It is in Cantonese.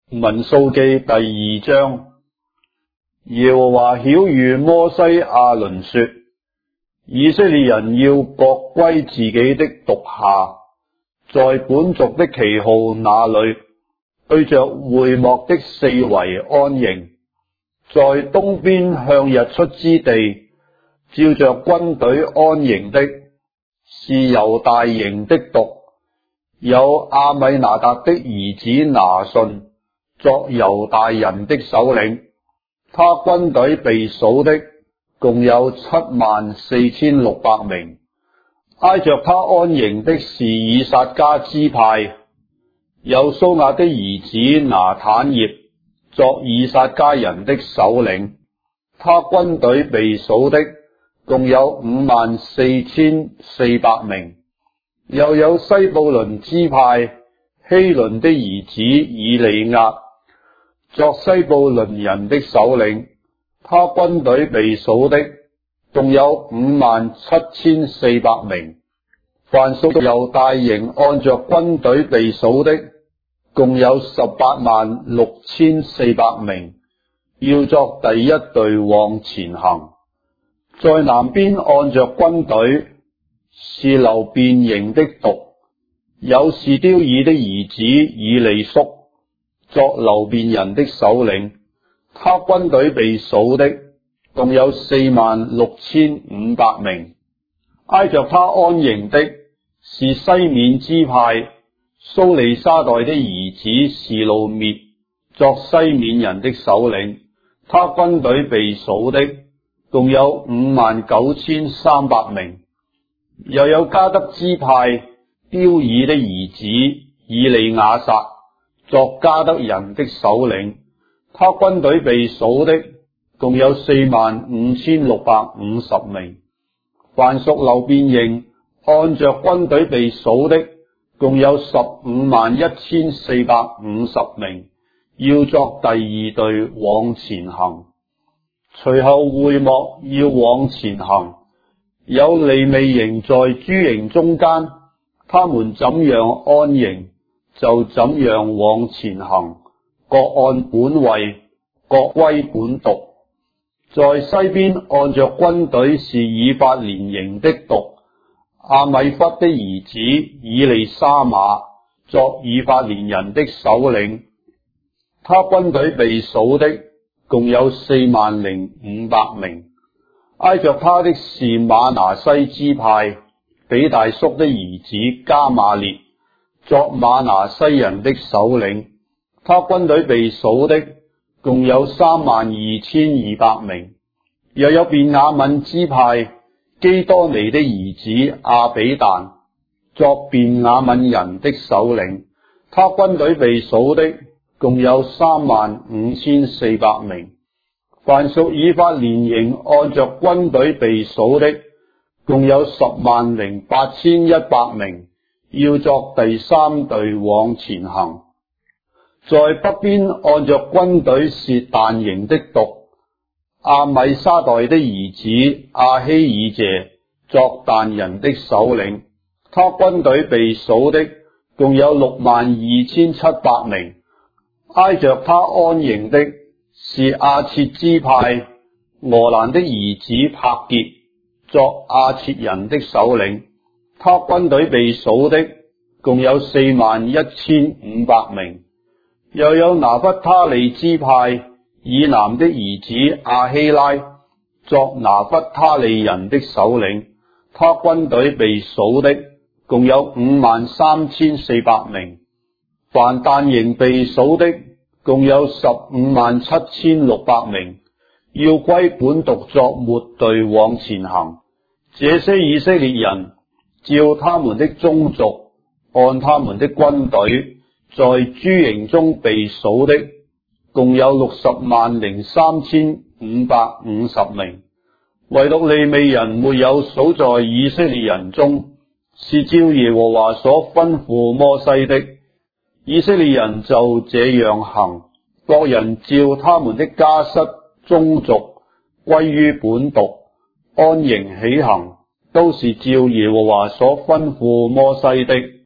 民數記第2章。耶和華曉諭摩西亞倫說：以色列人要各歸自己的屬下，在本族的旗號那裏，對着會幕的四圍安營，在東邊向日出之地，照着軍隊安營的，是猶大營的族，有亞米拿達的兒子拿順作猶大人的首領。他軍隊被數的共有74600名。挨着他安營的是以薩迦支派，有蘇亞的兒子拿坦業作以薩迦人的首領。他軍隊被數的共有54400名。又有西布倫支派希倫的兒子以利押作西布倫人的首領。他軍隊被數的共有57400名。凡屬猶大營按着軍隊被數的共有186400名，要作第一隊往前行。在南邊按着軍隊是流便營的族，有士丟爾的兒子以利宿作流便人的首領。他軍隊被數的共有46500名。挨着他安營的是西緬支派蘇利沙代的兒子示路篾作西緬人的首領。他軍隊被數的共有59300名。又有迦得支派丟爾的兒子以利亞撒作迦得人的首領。他軍隊被數的共有45650名。凡屬流便營按着軍隊被數的共有151,450名，要作第二隊往前行。隨後會幕要往前行，有利未營在諸營中間，他們怎樣安營，就怎樣往前行，各按本位，各歸本族。在西邊按着軍隊是以法蓮營的族，亞米忽的兒子以利沙瑪作以法蓮人的首領。他軍隊被數的共有40500名。挨着他的是瑪拿西支派比大叔的兒子迦瑪列作瑪拿西人的首領。他軍隊被數的共有32200名。又有便雅憫支派基多尼的兒子亞比但作便雅憫人的首領。他軍隊被數的共有35400名。凡屬以法蓮營按着軍隊被數的共有108100名，要作第三隊往前行。在北邊按着軍隊是但營的族，亞米沙代的兒子亞希爾謝作但人的首領。他軍隊被數的共有62700名。挨着他安營的是亞設支派俄蘭的兒子帕結作亞設人的首領。他軍隊被數的共有41500名。又有拿弗他利支派以南的兒子亞希拉作拿弗他利人的首領。他軍隊被數的共有53400名。凡但營被數的共有157,600名，要歸本族作末隊往前行。這些以色列人照他們的宗族，按他們的軍隊，在諸營中被數的共有60,003,550名。唯獨利未人沒有數在以色列人中，是照耶和華所吩咐摩西的。以色列人就這樣行，各人照他們的家室宗族歸於本族，安營起行，都是照耶和華所吩咐摩西的。